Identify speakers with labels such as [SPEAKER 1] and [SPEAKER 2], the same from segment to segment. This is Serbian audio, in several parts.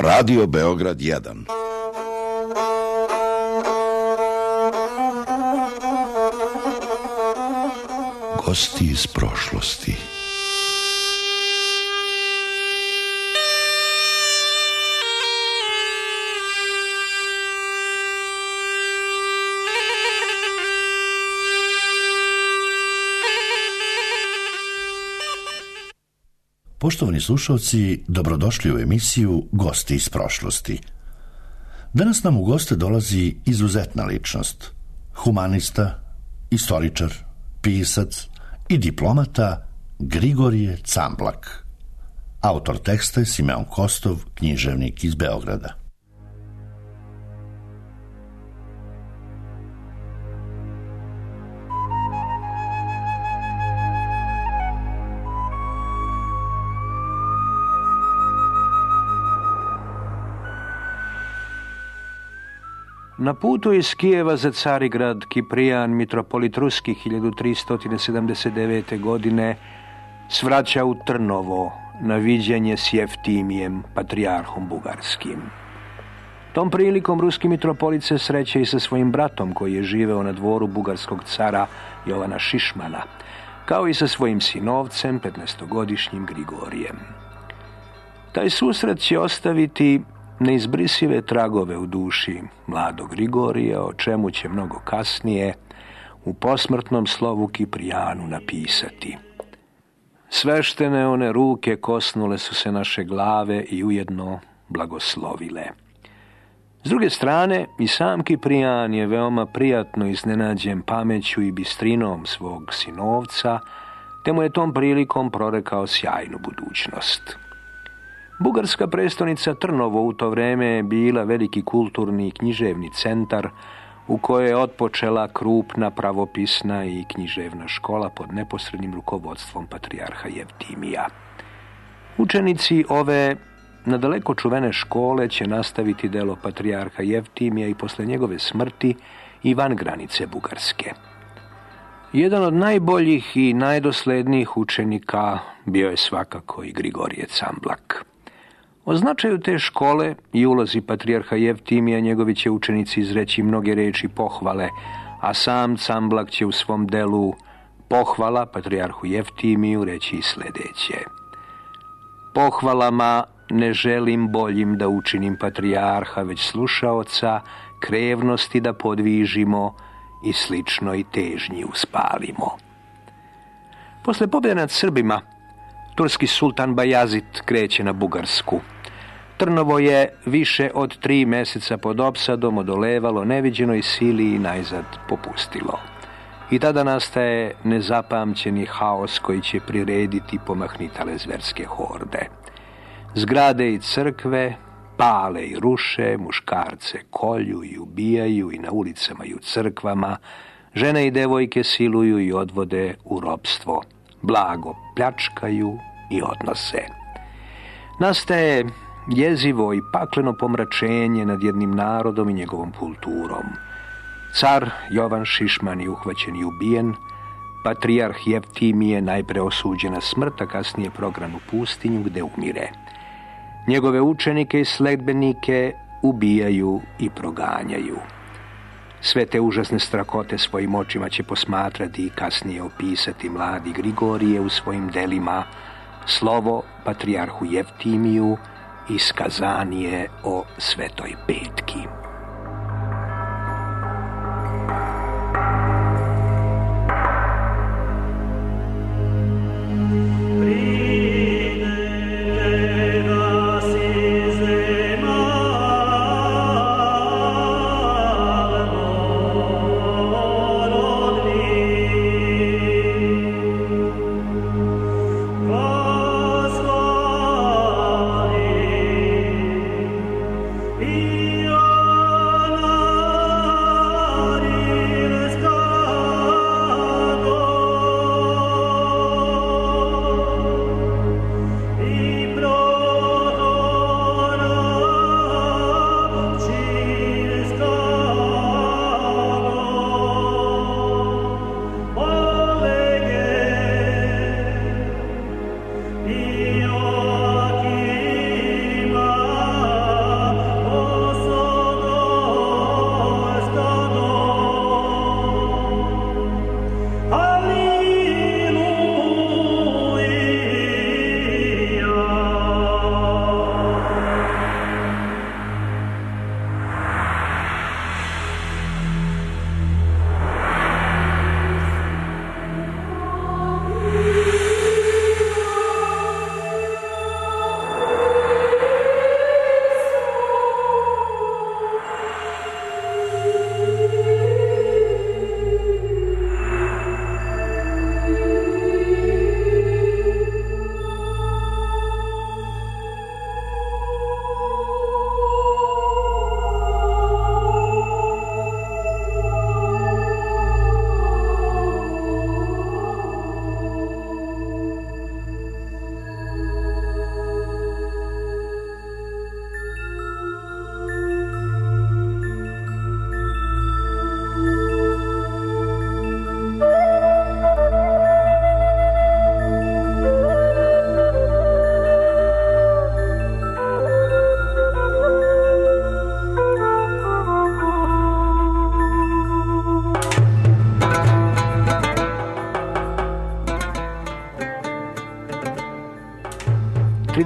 [SPEAKER 1] Radio Beograd 1. Gosti iz prošlosti.
[SPEAKER 2] Poštovani slušalci, dobrodošli u emisiju Gosti iz prošlosti. Danas nam u goste dolazi izuzetna ličnost, humanista, istoričar, pisac i diplomata Grigorije Camblak. Autor teksta je Simeon Kostov, književnik iz Beograda.
[SPEAKER 3] Na putu iz Kijeva za Carigrad, Kiprijan, mitropolit ruski 1379. godine, svraća u Trnovo na viđenje s Jeftimijem, patrijarhom bugarskim. Tom prilikom ruski mitropolit se sreće i sa svojim bratom koji je živeo na dvoru bugarskog cara Jovana Šišmana, kao i sa svojim sinovcem, 15-godišnjim Grigorijem. Taj susret će ostaviti neizbrisive tragove u duši mladog Grigorija, o čemu će mnogo kasnije u posmrtnom slovu Kiprijanu napisati. Sveštene one ruke kosnule su se naše glave i ujedno blagoslovile. S druge strane, i sam Kiprijan je veoma prijatno iznenađen pameću i bistrinom svog sinovca, te mu je tom prilikom prorekao sjajnu budućnost. Bugarska prestolnica Trnovo u to vreme je bila veliki kulturni i književni centar u kojoj je otpočela krupna pravopisna i književna škola pod neposrednim rukovodstvom patrijarha Jeftimija. Učenici ove nadaleko čuvene škole će nastaviti delo patrijarha Jeftimija i posle njegove smrti i van granice Bugarske. Jedan od najboljih i najdoslednijih učenika bio je svakako i Grigorije Camblak. O značaju te škole i ulozi patrijarha Jeftimija njegovi će učenici izreći mnoge reči pohvale, a sam Camblak će u svom delu Pohvala patrijarhu Jeftimiju reći i sljedeće. Pohvalama ne želim boljim da učinim patrijarha, već slušaoca, krevnosti da podvižimo i sličnoj težnji uspalimo. Posle pobjede nad Srbima, turski sultan Bajazid kreće na Bugarsku. Trnovo je više od 3 mjeseca pod opsadom odolevalo neviđenoj sili i najzad popustilo. I tada nastaje nezapamćeni haos koji će prirediti pomahnitale zverske horde. Zgrade i crkve pale i ruše, muškarce kolju i ubijaju i na ulicama i u crkvama, žene i devojke siluju i odvode u ropstvo, blago pljačkaju i odnose. Nastaje jezivo i pakleno pomračenje nad jednim narodom i njegovom kulturom. Car Jovan Šišman je uhvaćen i ubijen, patrijarh Jeftimije najpre osuđen na smrt, a kasnije prognan u pustinju gde umire. Njegove učenike i sledbenike ubijaju i proganjaju. Sve te užasne strahote svojim očima će posmatrati i kasnije opisati mladi Grigorije u svojim delima Slovo patrijarhu Jeftimiju i Skazanije o Svetoj Petki.
[SPEAKER 4] Io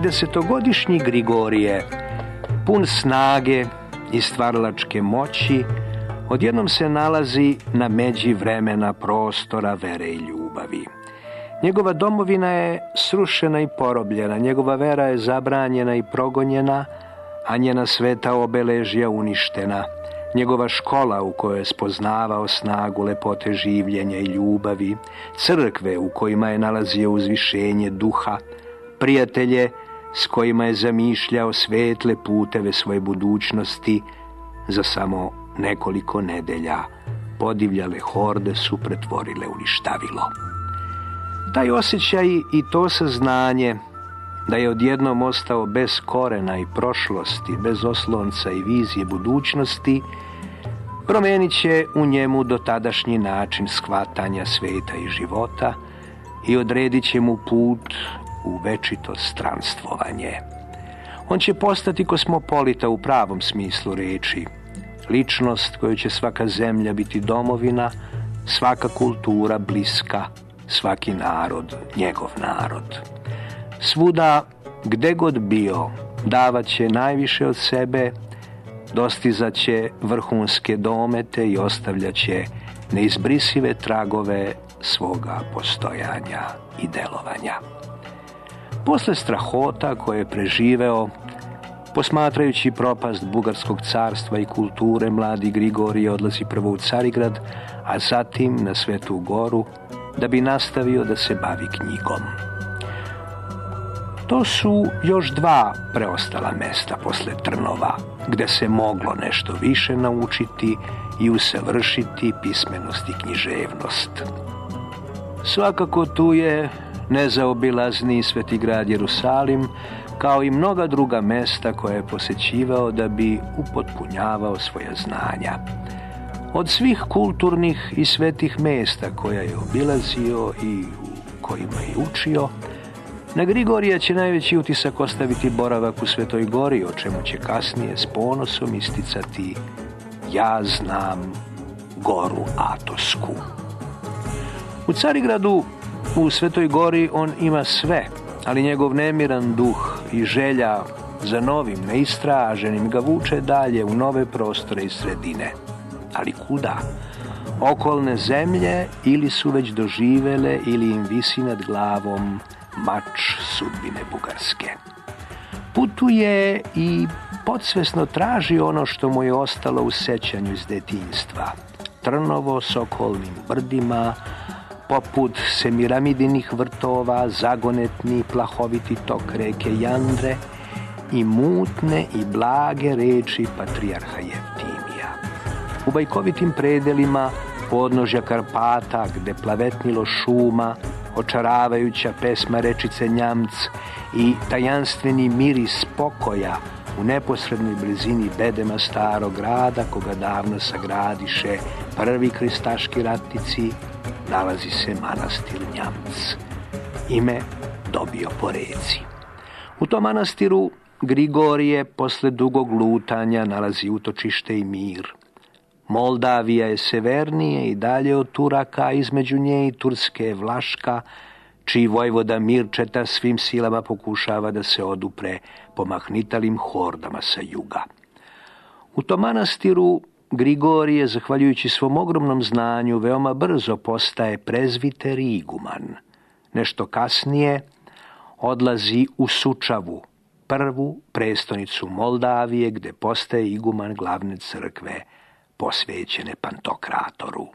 [SPEAKER 3] 30-godišnji Grigorije, pun snage i stvaralačke moći, odjednom se nalazi na međi vremena, prostora, vere i ljubavi. Njegova domovina je srušena i porobljena, njegova vera je zabranjena i progonjena, a njena sveta obeležja uništena. Njegova škola u kojoj je spoznavao snagu lepote življenja i ljubavi, crkve u kojima je nalazio uzvišenje duha, prijatelje s kojima je zamišljao svetle puteve svoje budućnosti, za samo nekoliko nedelja podivljale horde su pretvorile u ništavilo. Taj osjećaj i to saznanje da je odjednom ostao bez korena i prošlosti, bez oslonca i vizije budućnosti, promijenit će u njemu dotadašnji način shvatanja sveta i života i odredit će mu put u večito stranstvovanje. On će postati kosmopolita u pravom smislu reči, ličnost koju će svaka zemlja biti domovina, svaka kultura bliska, svaki narod njegov narod. Svuda, gde god bio, davat će najviše od sebe, dostizat će vrhunske domete i ostavljat će neizbrisive tragove svoga postojanja i delovanja. Posle strahota koje je preživeo, posmatrajući propast Bugarskog carstva i kulture, mladi Grigorije odlazi prvo u Carigrad, a zatim na Svetu Goru, da bi nastavio da se bavi knjigom. To su još dva preostala mesta posle Trnova, gde se moglo nešto više naučiti i usavršiti pismenost i književnost. Svakako tu je nezaobilazni Sveti grad Jerusalim, kao i mnoga druga mesta koje je posećivao da bi upotpunjavao svoja znanja. Od svih kulturnih i svetih mesta koja je obilazio i u kojima je učio, na Grigorija će najveći utisak ostaviti boravak u Svetoj Gori, o čemu će kasnije s ponosom isticati: ja znam Goru Atosku. U Carigradu, u Svetoj Gori, on ima sve, ali njegov nemiran duh i želja za novim, neistraženim ga vuče dalje u nove prostore i sredine. Ali kuda? Okolne zemlje ili su već doživele ili im visi nad glavom mač sudbine Bugarske. Putuje i podsvesno traži ono što mu je ostalo u sećanju iz detinjstva. Trnovo s okolnim brdima, poput Semiramidinih vrtova, zagonetni plahoviti tok reke Jandre i mutne i blage reči patrijarha Jeftimija. U bajkovitim predelima podnožja Karpata, gde plavetnilo šuma, očaravajuća pesma rečice Njamc i tajanstveni miris pokoja u neposrednoj blizini bedema starog grada, koga davno sagradiše prvi krstaški ratnici, nalazi se manastir Njamc. Ime dobio po reci. U tom manastiru Grigorije posle dugog lutanja nalazi utočište i mir. Moldavija je severnije i dalje od Turaka, između nje i Turske je Vlaška, čiji vojvoda Mirčeta svim silama pokušava da se odupre pomahnitalim hordama sa juga. U tom manastiru Grigorije, zahvaljujući svom ogromnom znanju, veoma brzo postaje prezviter i iguman. Nešto kasnije odlazi u Sučavu, prvu prestonicu Moldavije, gde postaje iguman glavne crkve posvećene Pantokratoru.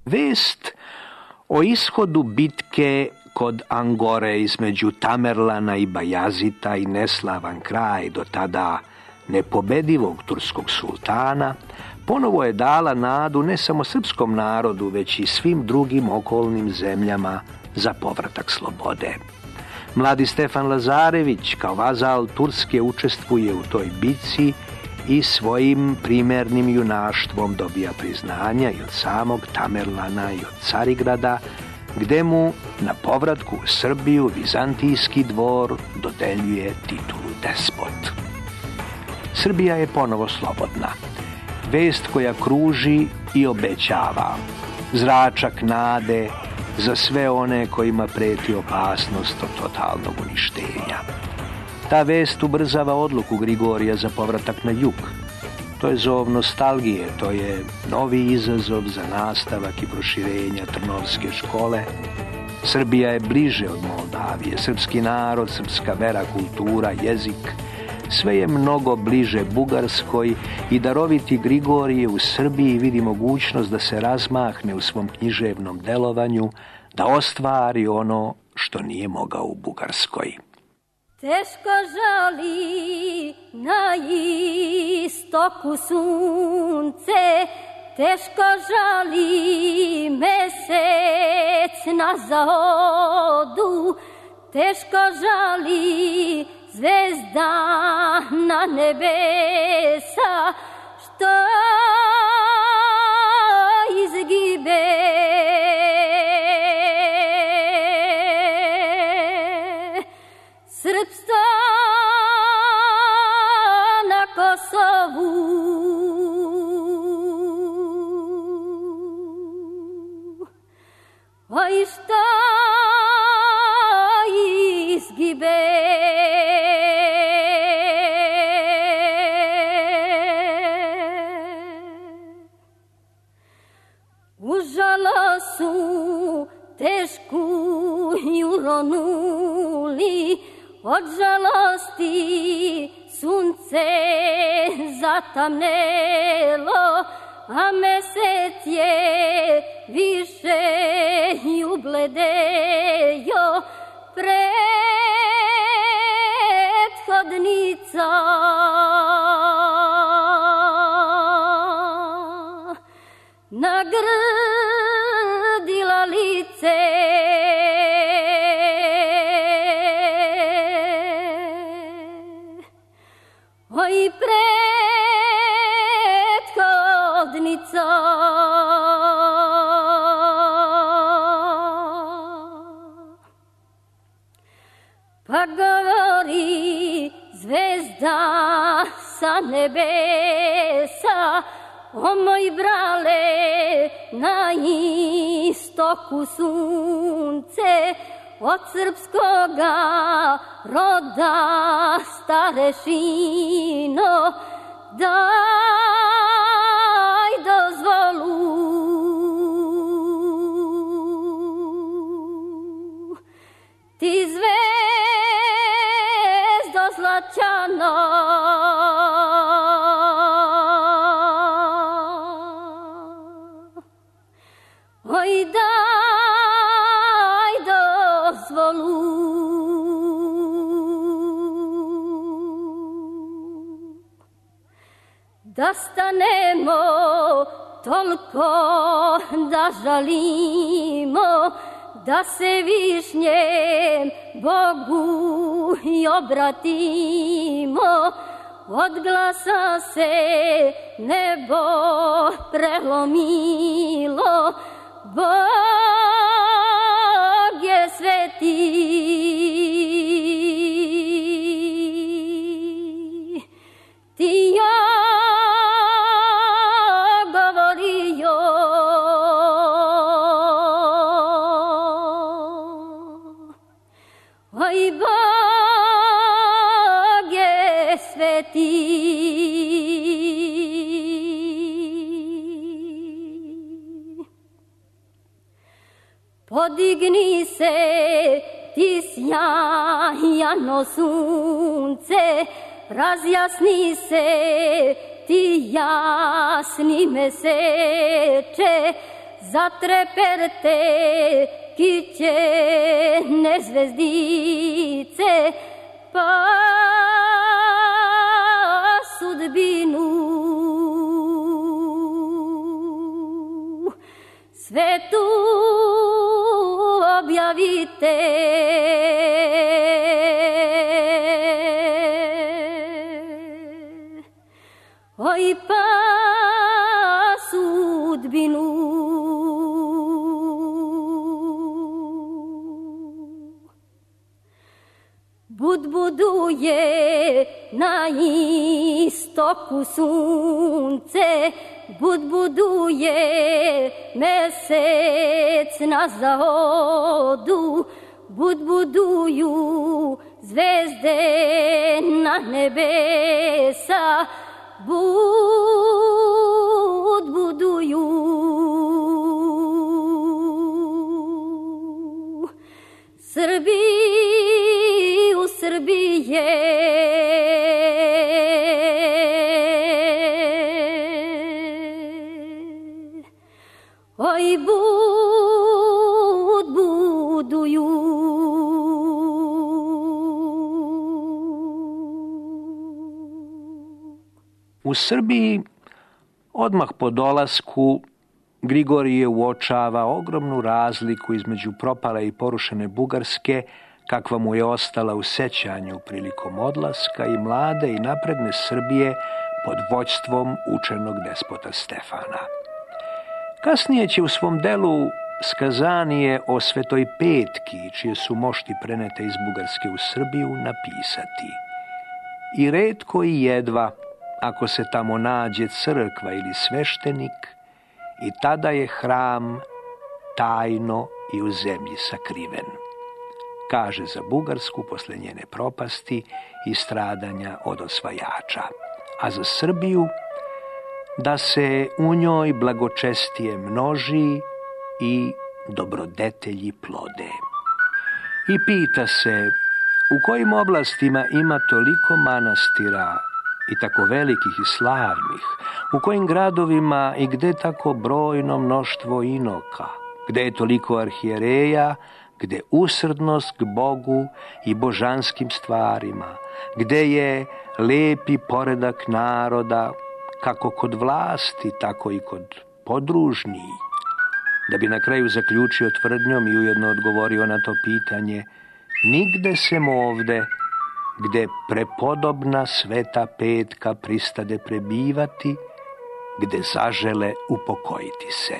[SPEAKER 3] Vest o ishodu bitke kod Angore između Tamerlana i Bajazita i neslavan kraj do tada nepobedivog turskog sultana ponovo je dala nadu ne samo srpskom narodu, već i svim drugim okolnim zemljama za povratak slobode. Mladi Stefan Lazarević kao vazal Turske učestvuje u toj bitci i svojim primernim junaštvom dobija priznanja i od samog Tamerlana i od Carigrada, gde mu na povratku u Srbiju vizantijski dvor dodeljuje titulu despot. Srbija je ponovo slobodna. Vest koja kruži i obećava. Zračak nade za sve one kojima preti opasnost od totalnog uništenja. Ta vest ubrzava odluku Grigorija za povratak na jug. To je zov nostalgije, to je novi izazov za nastavak i proširenja Trnovske škole. Srbija je bliže od Moldavije, srpski narod, srpska vera, kultura, jezik, sve je mnogo bliže Bugarskoj i daroviti Grigorije u Srbiji vidi mogućnost da se razmahne u svom književnom delovanju, da ostvari ono što nije mogao u Bugarskoj.
[SPEAKER 4] Teško žali na istoku sunce, teško žali mesec na zahodu, teško žali zvezda na nebesa, što izgibe. Srpstvo na Kosovu, oj što izgibe. U žalosu tešku uronuli, od žalosti sunce zatamnelo, a mesec je više ubledejo. Prethodnica nagrdila lice, oj prethodnica pa govori zvezda sa nebesa, o moj brale na istoku sunce, od srpskoga roda starešino, daj dozvolu. Ti zvezdo zlačano, oj daj dozvolu. Da stanemo toliko da žalimo, da se višnjem Bogu i obratimo, od glasa se nebo prelomilo, Bog je sveti. Ti ja govorio, oj Bog je sveti. Podigni se ti sjajano sunce, razjasni se ti jasni meseče, zatreperte kićene zvezdice, pa sudbinu svetu objavite. Oj, pa sudbinu budbuduje na istoku sunce, budbuduje mesec na zahodu, budbuduju zvezde na nebesa, budbuduju Srbiju, Srbije. Oj, budbuduju.
[SPEAKER 3] U Srbiji odmah po dolasku Grigorije uočava ogromnu razliku između propale i porušene Bugarske, kakva mu je ostala u sećanju prilikom odlaska, i mlade i napredne Srbije pod vođstvom učenog despota Stefana. Kasnije će u svom delu Skazanije o Svetoj Petki, čije su mošti prenete iz Bugarske u Srbiju, napisati: i retko i jedva, ako se tamo nađe crkva ili sveštenik, i tada je hram tajno i u zemlji sakriven, kaže za Bugarsku posle njene propasti i stradanja od osvajača, a za Srbiju da se u njoj blagočestije množi i dobrodetelji plode. I pita se u kojim oblastima ima toliko manastira i tako velikih i slavnih, u kojim gradovima i gde tako brojno mnoštvo inoka, gde je toliko arhijereja, gde usrdnost k Bogu i božanskim stvarima, gde je lepi poredak naroda, kako kod vlasti, tako i kod podružnji, da bi na kraju zaključio tvrdnjom i ujedno odgovorio na to pitanje: nigde sem ovde, gde prepodobna Sveta Petka pristade prebivati, gde zažele upokojiti se.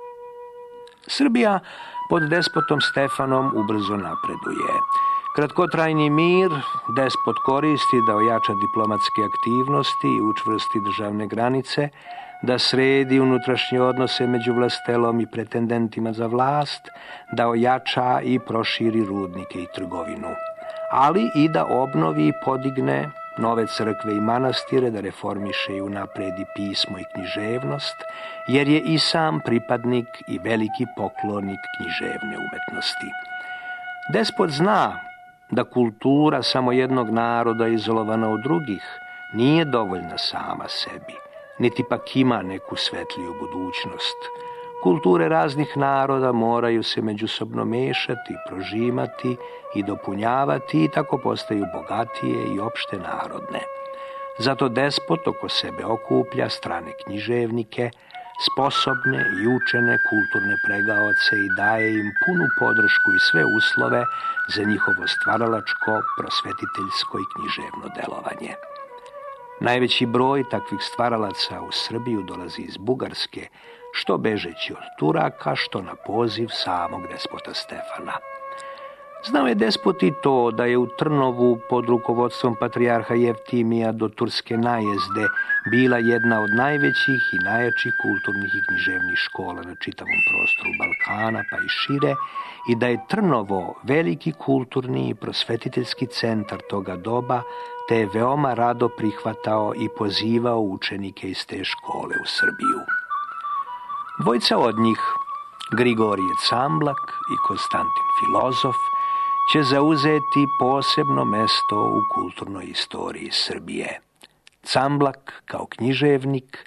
[SPEAKER 3] Srbija pod despotom Stefanom ubrzo napreduje. Kratkotrajni mir despot koristi da ojača diplomatske aktivnosti i učvrsti državne granice, da sredi unutrašnje odnose među vlastelom i pretendentima za vlast, da ojača i proširi rudnike i trgovinu, ali i da obnovi i podigne nove crkve i manastire, da reformiše i unapredi pismo i književnost, jer je i sam pripadnik i veliki poklonik književne umetnosti. Despot zna da kultura samo jednog naroda izolovana od drugih nije dovoljna sama sebi, niti pak ima neku svetliju budućnost. Kulture raznih naroda moraju se međusobno mešati, prožimati i dopunjavati i tako postaju bogatije i opšte narodne. Zato despot oko sebe okuplja strane književnike, sposobne i učene kulturne pregaoce i daje im punu podršku i sve uslove za njihovo stvaralačko, prosvetiteljsko i književno delovanje. Najveći broj takvih stvaralaca u Srbiju dolazi iz Bugarske, što bežeći od Turaka, što na poziv samog despota Stefana. Znao je despot i to da je u Trnovu pod rukovodstvom patrijarha Jeftimija do turske najezde bila jedna od najvećih i najjačih kulturnih i književnih škola na čitavom prostoru Balkana pa i šire, i da je Trnovo veliki kulturni i prosvetiteljski centar toga doba, te je veoma rado prihvatao i pozivao učenike iz te škole u Srbiju. Dvojica od njih, Grigorije Camblak i Konstantin Filozof, će zauzeti posebno mesto u kulturnoj istoriji Srbije. Camblak kao književnik,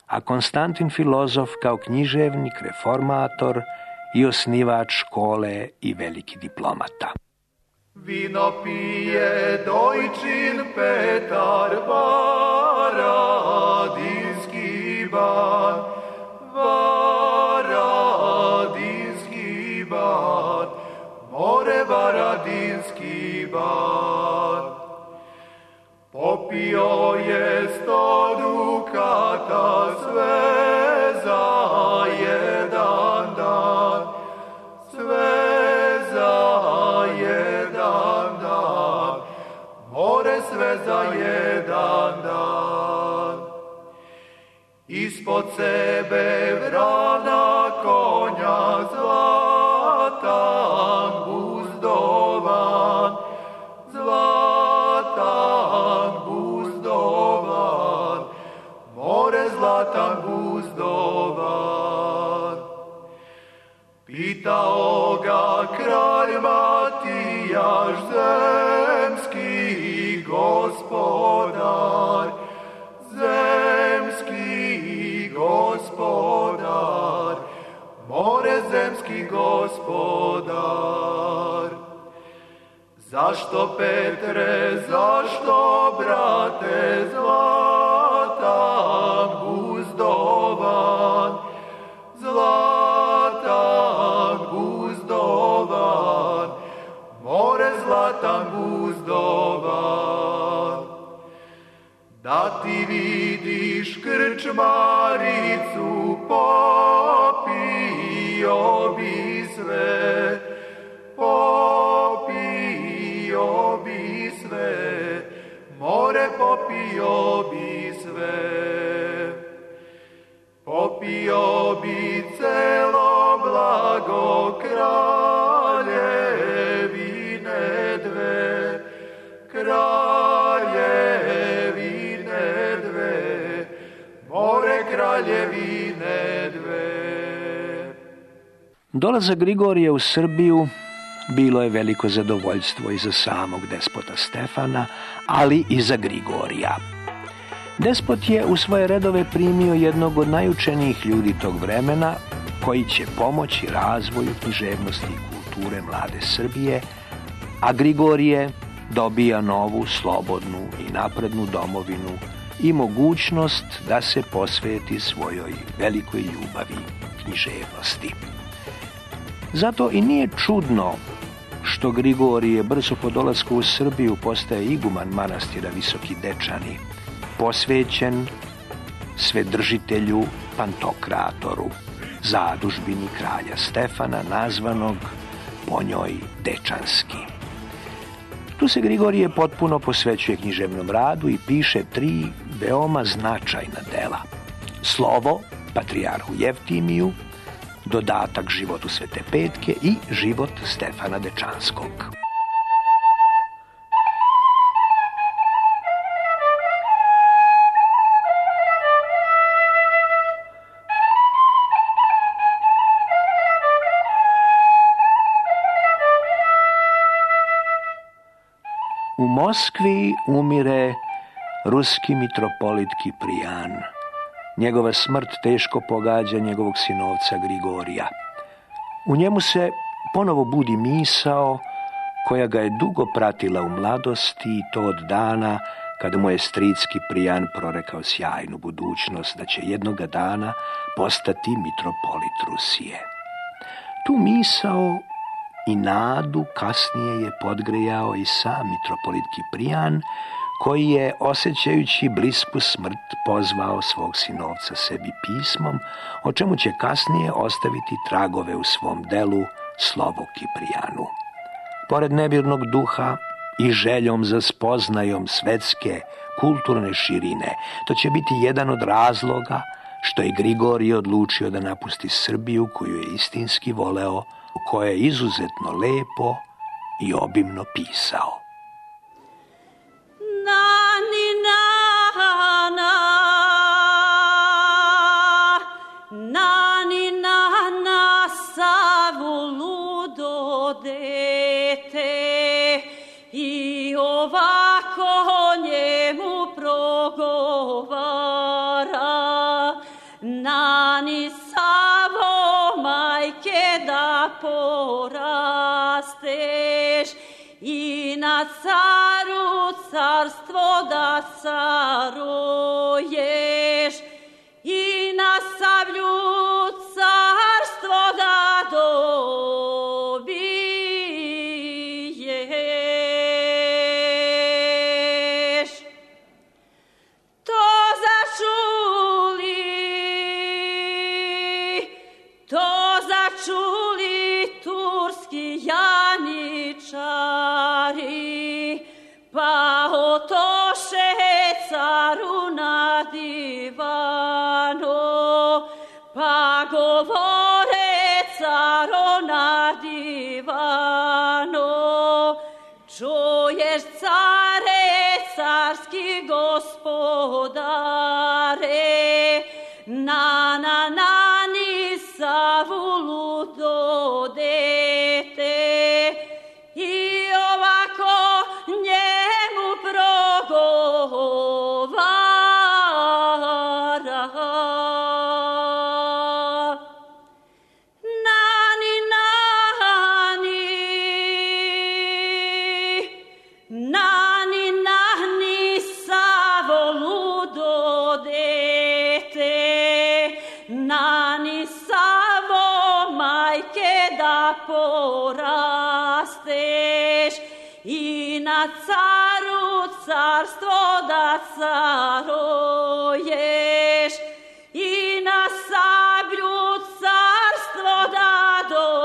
[SPEAKER 3] a Konstantin filozof kao književnik, reformator i osnivač škole i veliki diplomata.
[SPEAKER 5] Vino pije dojčin Petar Varadinski ban, Varadinski ban, more Varadinski ban. Popio je 100 dukata sve za jedan dan, sve za jedan dan, more sve za jedan dan. Ispod sebe vrana konja zlatan buzdovan, zlatan buzdovan, more zlatan buzdovan. Pitao ga kralj Matijaš, zemski gospodar, zemski gospodar, more zemski gospodar. Zašto, Petre, zašto, brate, zlatan buzdovan, zlatan buzdovan, more zlatan buzdovan. Da ti vidiš krčmaricu, popio bi sve, popio bi sve, more popio bi sve. Popio bi celo blago kraljevine dve, kraljevine dve, more kraljevine dve.
[SPEAKER 3] Dolazak Grigorija u Srbiju bilo je veliko zadovoljstvo i za samog despota Stefana, ali i za Grigorija. Despot je u svoje redove primio jednog od najučenijih ljudi tog vremena, koji će pomoći razvoju književnosti i kulture mlade Srbije, a Grigorije dobija novu, slobodnu i naprednu domovinu i mogućnost da se posveti svojoj velikoj ljubavi književnosti. Zato i nije čudno što Grigorije brzo po dolasku u Srbiju postaje iguman manastira Visoki Dečani, posvećen svedržitelju Pantokratoru, zadužbini kralja Stefana, nazvanog po njoj Dečanski. Tu se Grigorije potpuno posvećuje književnom radu i piše 3 veoma značajna dela. Slovo Patrijarhu Jeftimiju, dodatak Životu Svete Petke i Život Stefana Dečanskog. U Moskvi umire ruski mitropolit Kiprijan. Njegova smrt teško pogađa njegovog sinovca Grigorija. U njemu se ponovo budi misao koja ga je dugo pratila u mladosti, i to od dana kada mu je stric Kiprijan prorekao sjajnu budućnost da će jednoga dana postati mitropolit Rusije. Tu misao i nadu kasnije je podgrejao i sam mitropolit Kiprijan, koji je, osjećajući blisku smrt, pozvao svog sinovca sebi pismom, o čemu će kasnije ostaviti tragove u svom delu Slovo Kiprijanu. Pored nemirnog duha i željom za spoznajom svetske kulturne širine, to će biti jedan od razloga što je Grigorije odlučio da napusti Srbiju, koju je istinski voleo, u kojoj je izuzetno lepo i obimno pisao.
[SPEAKER 6] I ovako njemu progovara, i na caru carstvo da caruješ, i na sablju carstvo da dobiješ. To začuli turski janičari, pa otoše caru na divano, pa govore caro na divano. Čuješ, care, carski gospodare, na ni savulu do dete, i ovako njemu progovara. Nani, savolu do dete, nani savo majke da porasteš, i na caru carstvo da caruješ, i na sablju carstvo da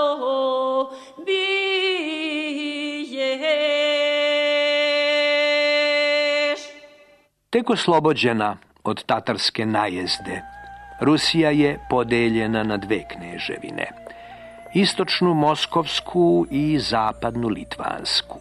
[SPEAKER 6] dobiješ.
[SPEAKER 3] Tek oslobođena od tatarske najezde, Rusija je podeljena na dve kneževine, istočnu Moskovsku i zapadnu Litvansku.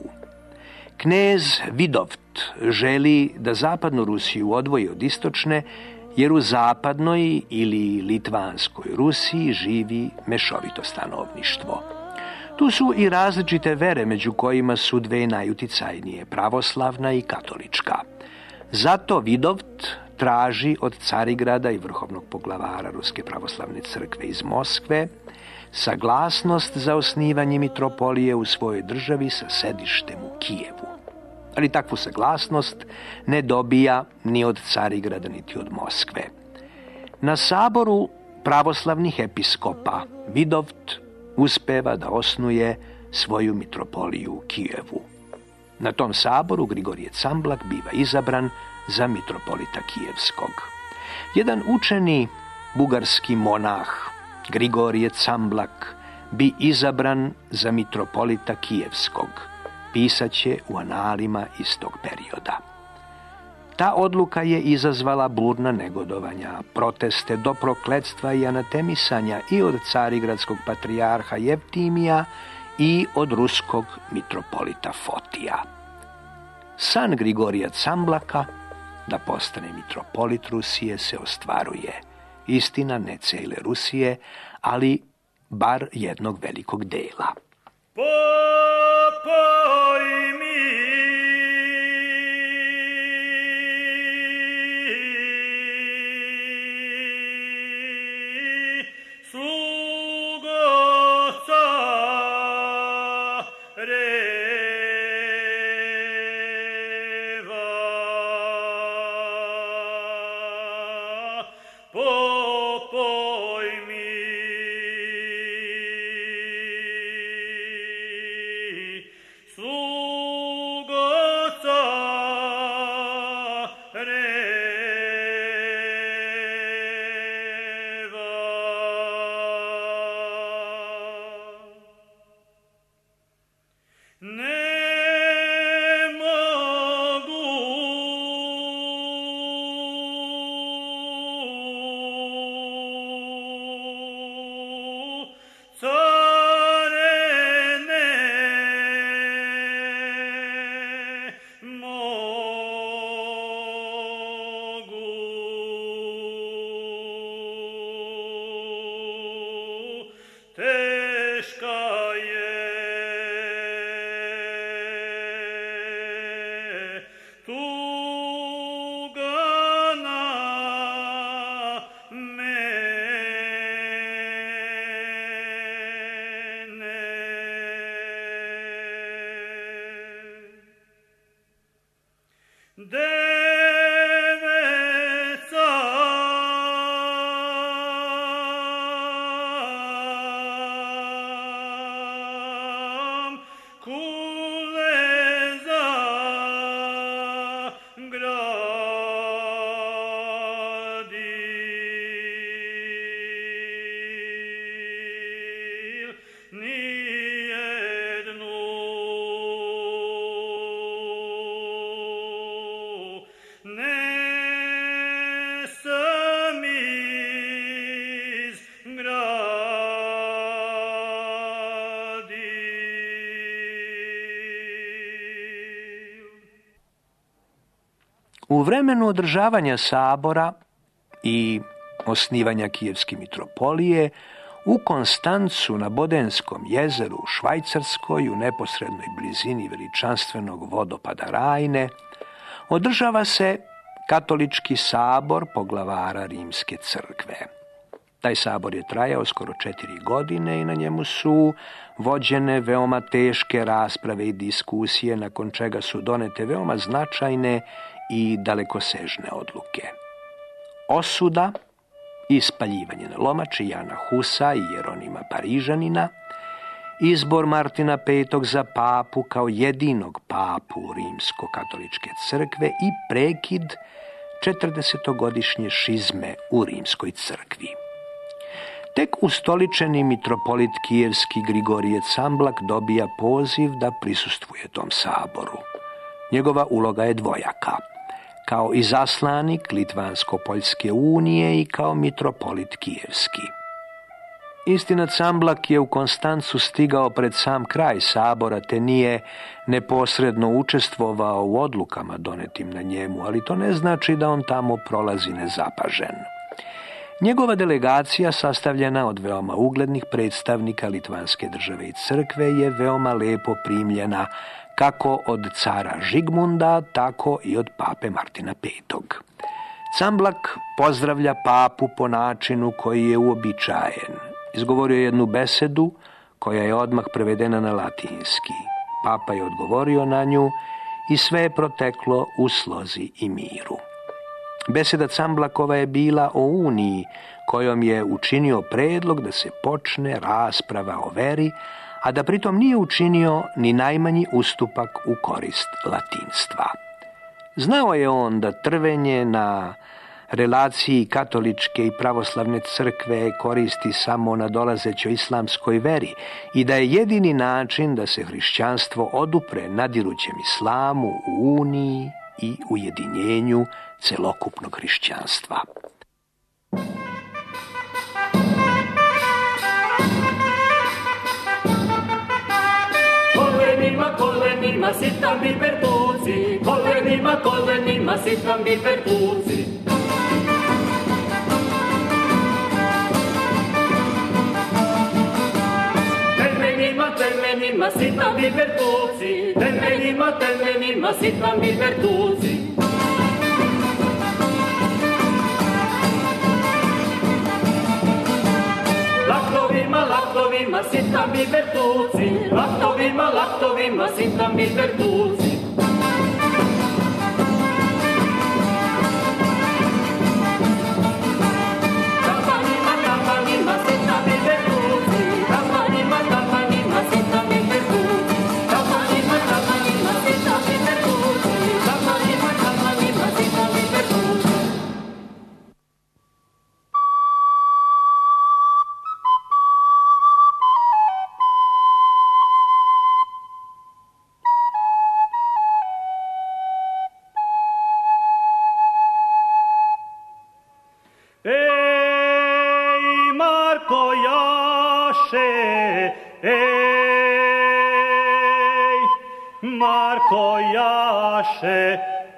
[SPEAKER 3] Knez Vidovt želi da zapadnu Rusiju odvoji od istočne, jer u zapadnoj ili litvanskoj Rusiji živi mešovito stanovništvo. Tu su i različite vere, među kojima su dve najuticajnije, pravoslavna i katolička. Zato Vidovt traži od Carigrada i vrhovnog poglavara Ruske pravoslavne crkve iz Moskve saglasnost za osnivanje mitropolije u svojoj državi sa sedištem u Kijevu. Ali takvu saglasnost ne dobija ni od Carigrada niti od Moskve. Na saboru pravoslavnih episkopa Vidovt uspeva da osnuje svoju mitropoliju u Kijevu. Na tom saboru Grigorije Camblak biva izabran za mitropolita Kijevskog. Jedan učeni bugarski monah, Grigorije Camblak, bi izabran za mitropolita Kijevskog, pisaće u analima iz tog perioda. Ta odluka je izazvala burna negodovanja, proteste do prokletstva i anatemisanja i od carigradskog patrijarha Jevtimija i od ruskog mitropolita Fotija. San Grigorija Camblaka da postane mitropolit Rusije se ostvaruje. Istina, ne cele Rusije, ali bar jednog velikog dela.
[SPEAKER 5] Su
[SPEAKER 3] U vremenu održavanja sabora i osnivanja Kijevske mitropolije, u Konstancu na Bodenskom jezeru u Švajcarskoj, u neposrednoj blizini veličanstvenog vodopada Rajne, održava se katolički sabor poglavara Rimske crkve. Taj sabor je trajao skoro 4 godine i na njemu su vođene veoma teške rasprave i diskusije, nakon čega su donete veoma značajne i dalekosežne odluke. Osuda i spaljivanje na lomači Jana Husa i Jeronima Parižanina, izbor Martina V. za papu kao jedinog papu Rimsko-katoličke crkve i prekid 40-godišnje šizme u Rimskoj crkvi. Tek ustoličeni mitropolit kijevski Grigorije Camblak dobija poziv da prisustvuje tom saboru. Njegova uloga je dvojaka, kao izaslanik Litvansko-Poljske unije i kao mitropolit kijevski. Istina, Camblak je u Konstancu stigao pred sam kraj sabora, te nije neposredno učestvovao u odlukama donetim na njemu, ali to ne znači da on tamo prolazi nezapažen. Njegova delegacija, sastavljena od veoma uglednih predstavnika Litvanske države i crkve, je veoma lepo primljena kako od cara Žigmunda, tako i od pape Martina V. Camblak pozdravlja papu po načinu koji je uobičajen. Izgovorio je jednu besedu koja je odmah prevedena na latinski. Papa je odgovorio na nju i sve je proteklo u slozi i miru. Beseda Camblakova je bila o uniji, kojom je učinio predlog da se počne rasprava o veri, a da pritom nije učinio ni najmanji ustupak u korist latinstva. Znao je on da trvenje na relaciji katoličke i pravoslavne crkve koristi samo nadolazećoj islamskoj veri i da je jedini način da se hrišćanstvo odupre nadirućem islamu u uniji i ujedinjenju celokupnog hrišćanstva.
[SPEAKER 7] Colenima sitam vi pertuzi, colenima sitam vi pertuzi. Termenima sitam vi pertuzi, termenima sitam vi pertuzi. Lactovima sitam vi pertuzi, lactovima sitam vi pertuzi. Tapanima sitam vi pertuzi, tapanima sitam vi pertuzi. Tapanima sitam vi pertuzi, tapanima sitam vi pertuzi.
[SPEAKER 8] Marko jaše,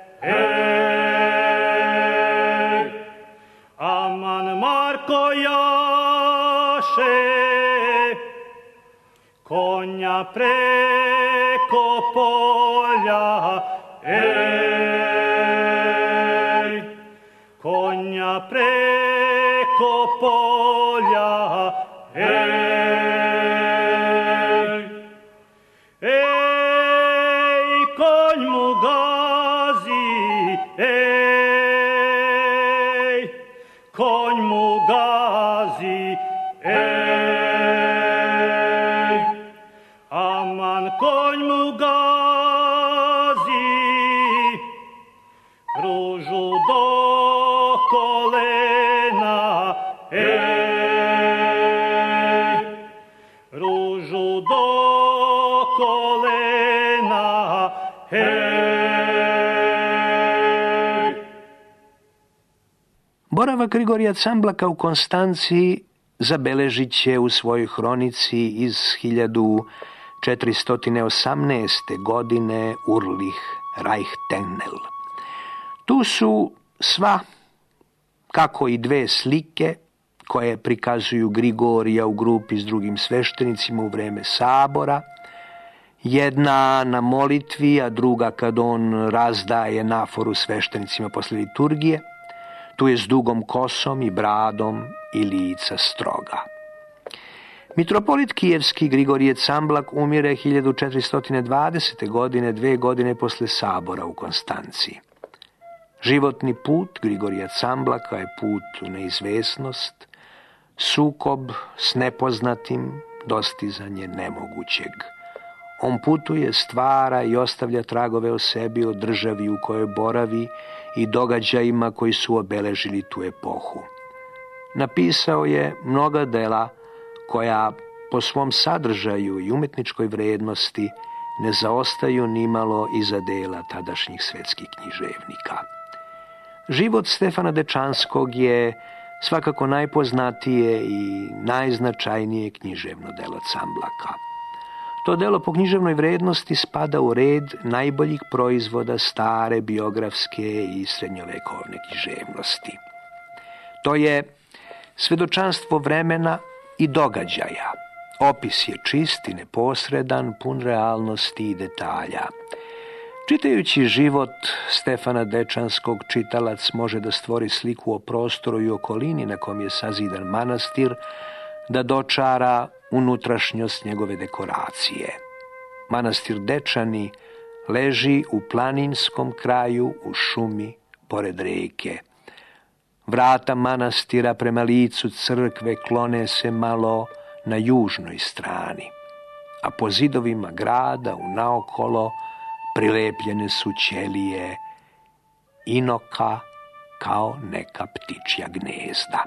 [SPEAKER 8] aman Marko jaše, konja preko polja, konja preko polja, konj mu gazi, konj mu gazi, aman konj mu gazi, ružu do kolena, ružu do kolena,
[SPEAKER 3] Boravak Grigorija Camblaka u Konstanciji zabeležit će u svojoj hronici iz 1418. godine Urlih Reichtengel. Tu su sva, kako i dve slike koje prikazuju Grigorija u grupi s drugim sveštenicima u vreme sabora, jedna na molitvi, a druga kad on razdaje naforu sveštenicima posle liturgije. Tu je s dugom kosom i bradom i lica stroga. Mitropolit kijevski Grigorije Camblak umire 1420. godine, 2 godine posle sabora u Konstanciji. Životni put Grigorija Camblaka je put u neizvesnost, sukob s nepoznatim, dostizanje nemogućeg. On putuje, stvara i ostavlja tragove o sebi, o državi u kojoj boravi i događajima koji su obeležili tu epohu. Napisao je mnoga dela koja po svom sadržaju i umetničkoj vrednosti ne zaostaju nimalo iza dela tadašnjih svetskih književnika. Život Stefana Dečanskog je svakako najpoznatije i najznačajnije književno delo Camblaka. To delo po književnoj vrednosti spada u red najboljih proizvoda stare biografske i srednjovekovne književnosti. To je svedočanstvo vremena i događaja. Opis je čist i neposredan, pun realnosti i detalja. Čitajući život Stefana Dečanskog, čitalac može da stvori sliku o prostoru i okolini na kom je sazidan manastir, da dočara unutrašnjost njegove dekoracije. Manastir Dečani leži u planinskom kraju, u šumi, pored reke. Vrata manastira prema licu crkve klone se malo na južnoj strani, a po zidovima grada unaokolo prilepljene su ćelije inoka kao neka ptičja gnezda.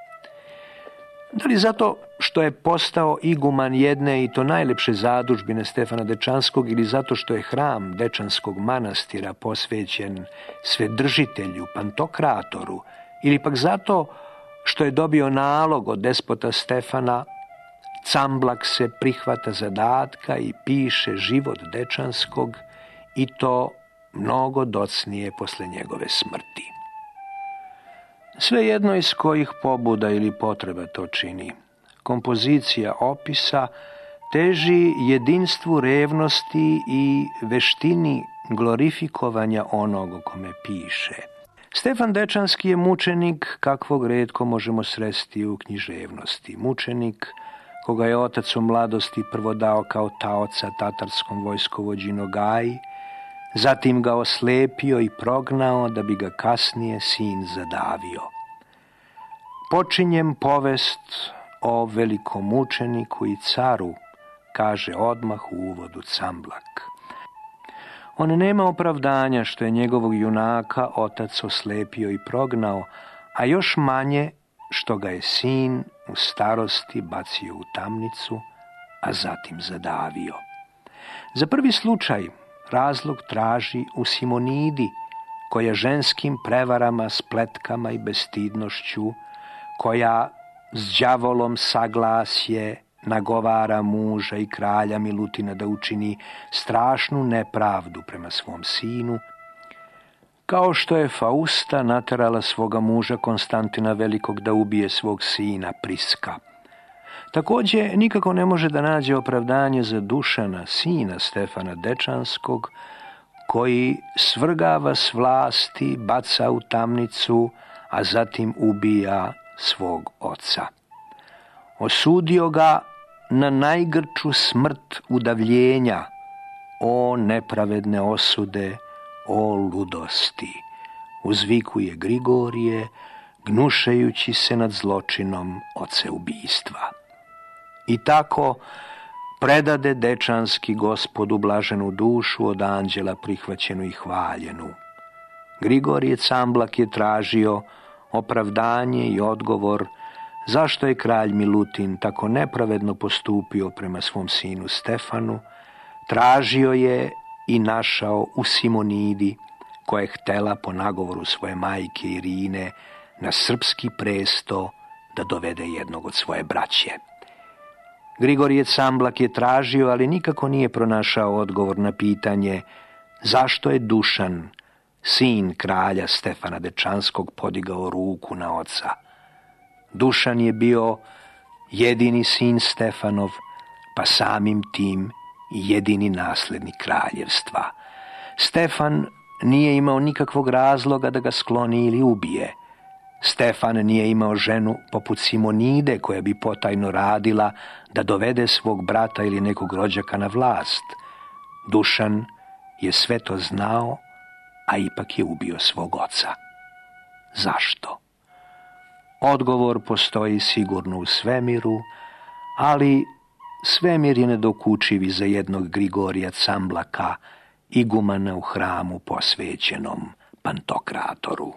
[SPEAKER 3] Da li zato što je postao iguman jedne i to najlepše zadužbine Stefana Dečanskog ili zato što je hram Dečanskog manastira posvećen Svedržitelju Pantokratoru ili pak zato što je dobio nalog od despota Stefana, Camblak se prihvata zadatka i piše život Dečanskog i to mnogo docnije posle njegove smrti. Svejedno iz kojih pobuda ili potreba to čini, kompozicija opisa teži jedinstvu revnosti i veštini glorifikovanja onog o kome piše. Stefan Dečanski je mučenik kakvog retko možemo sresti u književnosti. Mučenik koga je otac u mladosti prvo dao kao taoca tatarskom vojskovođi Nogaji, zatim ga oslepio i prognao da bi ga kasnije sin zadavio. Počinjem povest o velikom mučeniku i caru, kaže odmah u uvodu Camblak. On nema opravdanja što je njegovog junaka otac oslepio i prognao, a još manje što ga je sin u starosti bacio u tamnicu, a zatim zadavio. Za prvi slučaj razlog traži u Simonidi, koja ženskim prevarama, spletkama i bestidnošću, koja s đavolom saglasje nagovara muža i kralja Milutina da učini strašnu nepravdu prema svom sinu, kao što je Fausta naterala svoga muža Konstantina Velikog da ubije svog sina Priska. Također nikako ne može da nađe opravdanje za Dušana, sina Stefana Dečanskog, koji svrgava s vlasti, baca u tamnicu, a zatim ubija svog oca. Osudio ga na najgrču smrt udavljenja, o nepravedne osude, o ludosti, uzvikuje Grigorije, gnušajući se nad zločinom oceubijstva. I tako predade Dečanski Gospodu blaženu dušu od anđela prihvaćenu i hvaljenu. Grigorije Camblak je tražio opravdanje i odgovor zašto je kralj Milutin tako nepravedno postupio prema svom sinu Stefanu, tražio je i našao u Simonidi, koja je htela po nagovoru svoje majke Irine na srpski presto da dovede jednog od svoje braće. Grigorije Camblak je tražio, ali nikako nije pronašao odgovor na pitanje zašto je Dušan, sin kralja Stefana Dečanskog, podigao ruku na oca. Dušan je bio jedini sin Stefanov, pa samim tim i jedini naslednik kraljevstva. Stefan nije imao nikakvog razloga da ga skloni ili ubije. Stefan nije imao ženu poput Simonide koja bi potajno radila da dovede svog brata ili nekog rođaka na vlast. Dušan je sve to znao, a ipak je ubio svog oca. Zašto? Odgovor postoji sigurno u svemiru, ali svemir je nedokučiv i za jednog Grigorija Camblaka, igumana u hramu posvećenom Pantokratoru.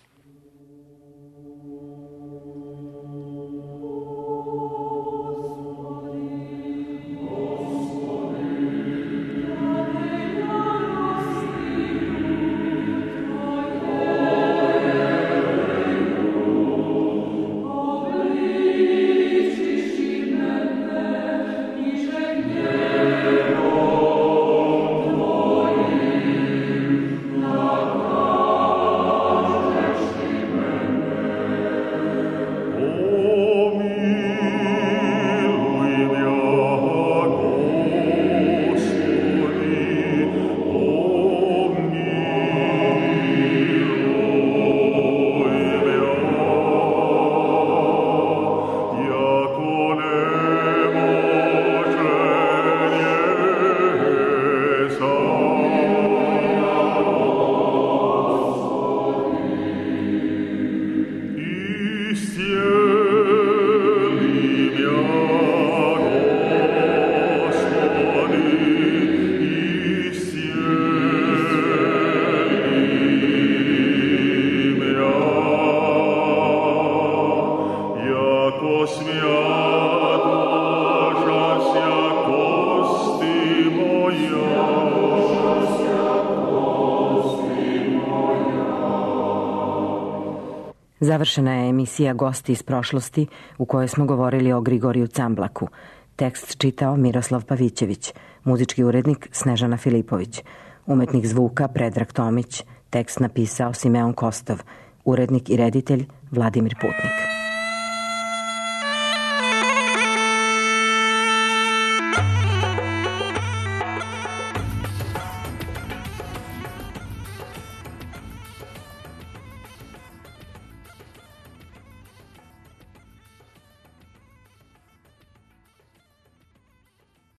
[SPEAKER 9] Završena je emisija Gosti iz prošlosti u kojoj smo govorili o Grigoriju Camblaku. Tekst čitao Miroslav Pavićević, muzički urednik Snežana Filipović, umetnik zvuka Predrag Tomić, tekst napisao Simeon Kostov, urednik i reditelj Vladimir Putnik.